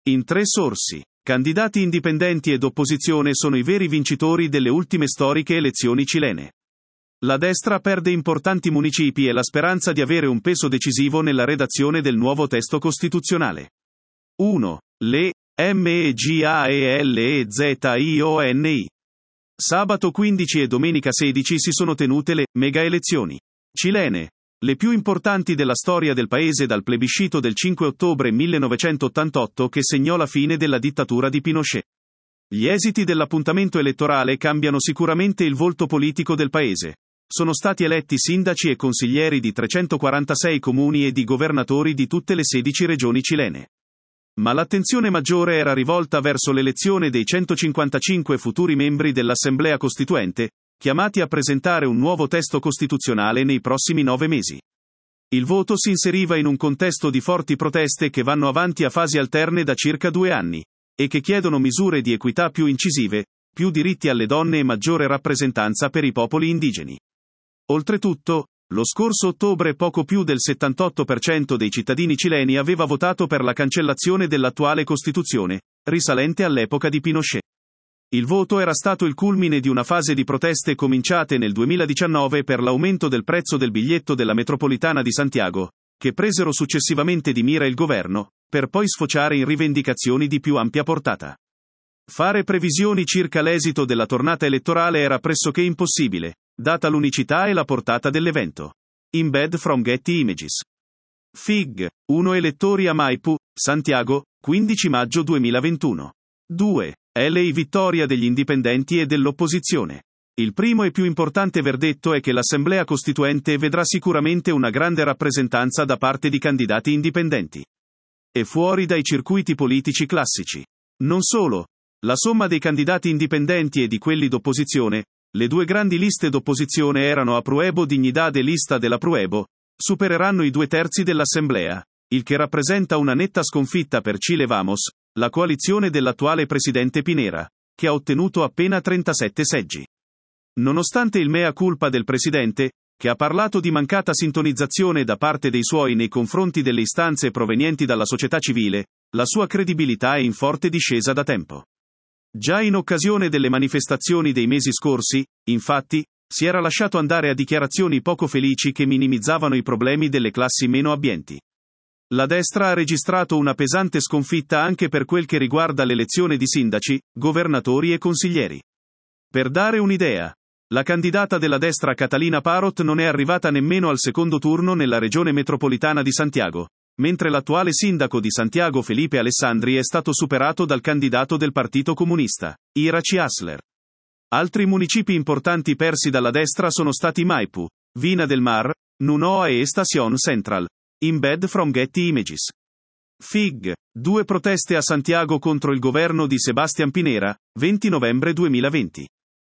In 3 sorsi. Candidati indipendenti ed opposizione sono i veri vincitori delle ultime storiche elezioni cilene. La destra perde importanti municipi e la speranza di avere un peso decisivo nella redazione del nuovo testo costituzionale. 1. Le MEGAELEZIONI. Sabato 15 e domenica 16 si sono tenute le mega elezioni cilene, le più importanti della storia del paese dal plebiscito del 5 ottobre 1988 che segnò la fine della dittatura di Pinochet. Gli esiti dell'appuntamento elettorale cambiano sicuramente il volto politico del paese. Sono stati eletti sindaci e consiglieri di 346 comuni e di governatori di tutte le 16 regioni cilene. Ma l'attenzione maggiore era rivolta verso l'elezione dei 155 futuri membri dell'Assemblea Costituente, chiamati a presentare un nuovo testo costituzionale nei prossimi 9 mesi. Il voto si inseriva in un contesto di forti proteste che vanno avanti a fasi alterne da circa 2 anni, e che chiedono misure di equità più incisive, più diritti alle donne e maggiore rappresentanza per i popoli indigeni. Oltretutto, lo scorso ottobre poco più del 78% dei cittadini cileni aveva votato per la cancellazione dell'attuale Costituzione, risalente all'epoca di Pinochet. Il voto era stato il culmine di una fase di proteste cominciate nel 2019 per l'aumento del prezzo del biglietto della metropolitana di Santiago, che presero successivamente di mira il governo, per poi sfociare in rivendicazioni di più ampia portata. Fare previsioni circa l'esito della tornata elettorale era pressoché impossibile, data l'unicità e la portata dell'evento. Embed from Getty Images. Fig. 1 elettori a Maipu, Santiago, 15 maggio 2021. 2. LA vittoria degli indipendenti e dell'opposizione. Il primo e più importante verdetto è che l'Assemblea Costituente vedrà sicuramente una grande rappresentanza da parte di candidati indipendenti. E fuori dai circuiti politici classici. Non solo. La somma dei candidati indipendenti e di quelli d'opposizione, le 2 grandi liste d'opposizione erano Apruebo Dignidad e Lista dell'Apruebo, supereranno i 2/3 dell'Assemblea, il che rappresenta una netta sconfitta per Chile Vamos, la coalizione dell'attuale presidente Pinera, che ha ottenuto appena 37 seggi. Nonostante il mea culpa del presidente, che ha parlato di mancata sintonizzazione da parte dei suoi nei confronti delle istanze provenienti dalla società civile, la sua credibilità è in forte discesa da tempo. Già in occasione delle manifestazioni dei mesi scorsi, infatti, si era lasciato andare a dichiarazioni poco felici che minimizzavano i problemi delle classi meno abbienti. La destra ha registrato una pesante sconfitta anche per quel che riguarda l'elezione di sindaci, governatori e consiglieri. Per dare un'idea, la candidata della destra Catalina Parot non è arrivata nemmeno al secondo turno nella regione metropolitana di Santiago, mentre l'attuale sindaco di Santiago Felipe Alessandri è stato superato dal candidato del Partito Comunista, Iracy Asler. Altri municipi importanti persi dalla destra sono stati Maipu, Vina del Mar, Nunoa e Estación Central. Embed from Getty Images. Fig. 2 proteste a Santiago contro il governo di Sebastián Pinera, 20 novembre 2020.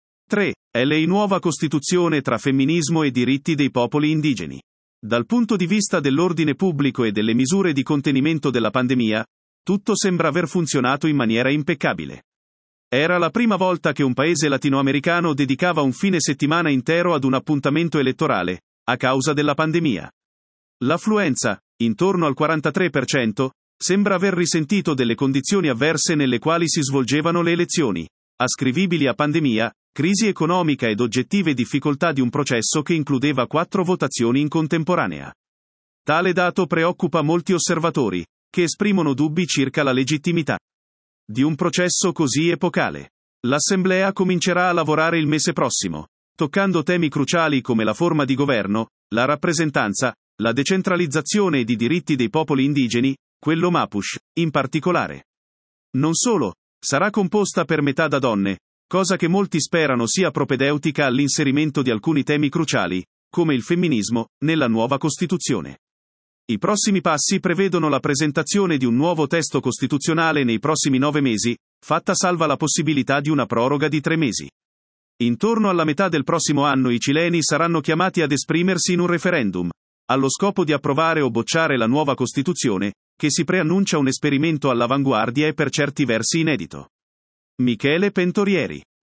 3. LA nuova Costituzione tra femminismo e diritti dei popoli indigeni. Dal punto di vista dell'ordine pubblico e delle misure di contenimento della pandemia, tutto sembra aver funzionato in maniera impeccabile. Era la prima volta che un paese latinoamericano dedicava un fine settimana intero ad un appuntamento elettorale, a causa della pandemia. L'affluenza, intorno al 43%, sembra aver risentito delle condizioni avverse nelle quali si svolgevano le elezioni, ascrivibili a pandemia, crisi economica ed oggettive difficoltà di un processo che includeva 4 votazioni in contemporanea. Tale dato preoccupa molti osservatori, che esprimono dubbi circa la legittimità di un processo così epocale. L'Assemblea comincerà a lavorare il mese prossimo, toccando temi cruciali come la forma di governo, la rappresentanza, la decentralizzazione ed i diritti dei popoli indigeni, quello Mapuche, in particolare. Non solo, sarà composta per metà da donne, cosa che molti sperano sia propedeutica all'inserimento di alcuni temi cruciali, come il femminismo, nella nuova Costituzione. I prossimi passi prevedono la presentazione di un nuovo testo costituzionale nei prossimi 9 mesi, fatta salva la possibilità di una proroga di 3 mesi. Intorno alla metà del prossimo anno i cileni saranno chiamati ad esprimersi in un referendum, allo scopo di approvare o bocciare la nuova Costituzione, che si preannuncia un esperimento all'avanguardia e per certi versi inedito. Michele Pentorieri.